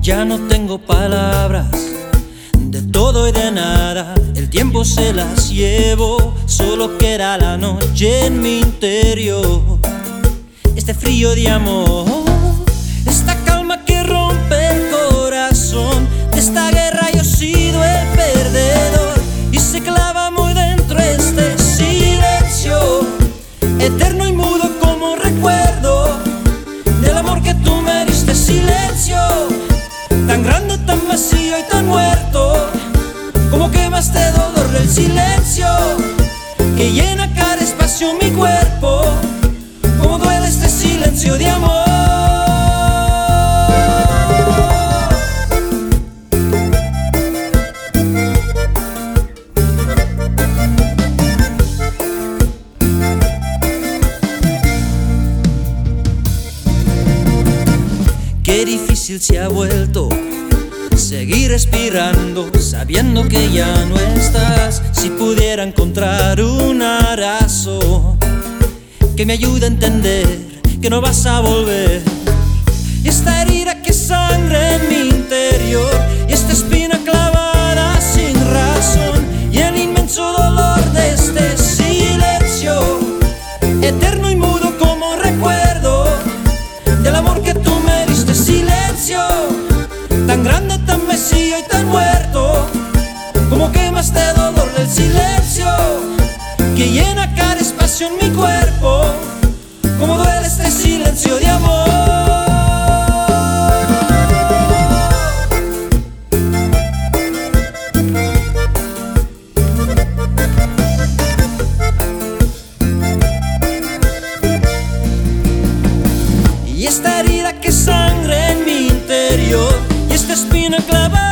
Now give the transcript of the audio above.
Ya no tengo palabras, de todo y de nada, el tiempo se las llevo. Solo queda la noche en mi interior, este frío de amor, esta calma que rompe el corazón. De esta guerra yo he sido el perdedor, y se clava muy dentro este silencio, eterno y mudo como recuerdo del amor que tú me diste. Silencio tan grande, tan vacío y tan muerto, como quemaste dolor del silencio que llena cada espacio mi cuerpo. Como duele este silencio de amor. Qué difícil se ha vuelto seguir respirando, sabiendo que ya no estás. Si pudiera encontrar una razón que me ayude a entender que no vas a volver, y esta herida que sangra en mi interior, y esta espina clavada sin razón, y el inmenso dolor de este silencio, eterno y mudo como recuerdo del amor que tú me diste. Silencio tan grande, tan vacío y tan muerto, como quemaste dolor del silencio que llena cada espacio en mi cuerpo. Como duele este silencio de amor. Y esta herida que sangra en mi interior, y esta espina clavada